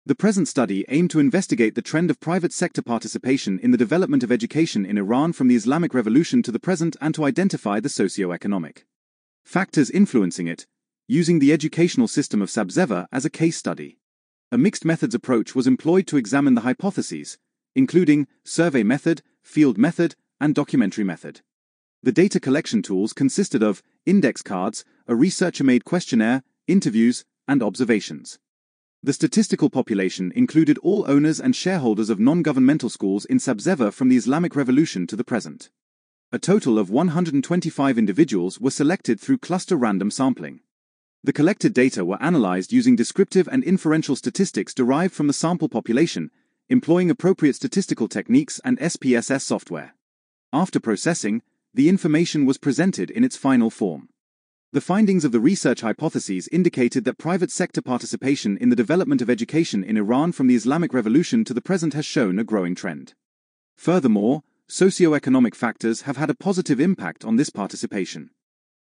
The present study aimed to investigate the trend of private sector participation in the development of education in Iran from the Islamic Revolution to the present and to identify the socio-economic factors influencing it, using the educational system of Sabzeva as a case study. A mixed methods approach was employed to examine the hypotheses, including survey method, field method, and documentary method. The data collection tools consisted of index cards, a researcher-made questionnaire, interviews, and observations. The statistical population included all owners and shareholders of non-governmental schools in Sabzeva from the Islamic Revolution to the present. A total of 125 individuals were selected through cluster random sampling. The collected data were analyzed using descriptive and inferential statistics derived from the sample population, employing appropriate statistical techniques and SPSS software. After processing, the information was presented in its final form. The findings of the research hypotheses indicated that private sector participation in the development of education in Iran from the Islamic Revolution to the present has shown a growing trend. Furthermore, socio-economic factors have had a positive impact on this participation.